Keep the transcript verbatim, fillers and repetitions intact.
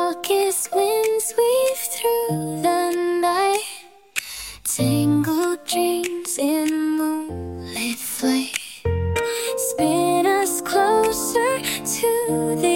darkest winds weave through the night. Tangled dreams in moonlit flight spin us closer to the